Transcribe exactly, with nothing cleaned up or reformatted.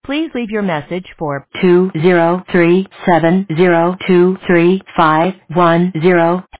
Please leave your message for two zero three seven zero two three five one zero.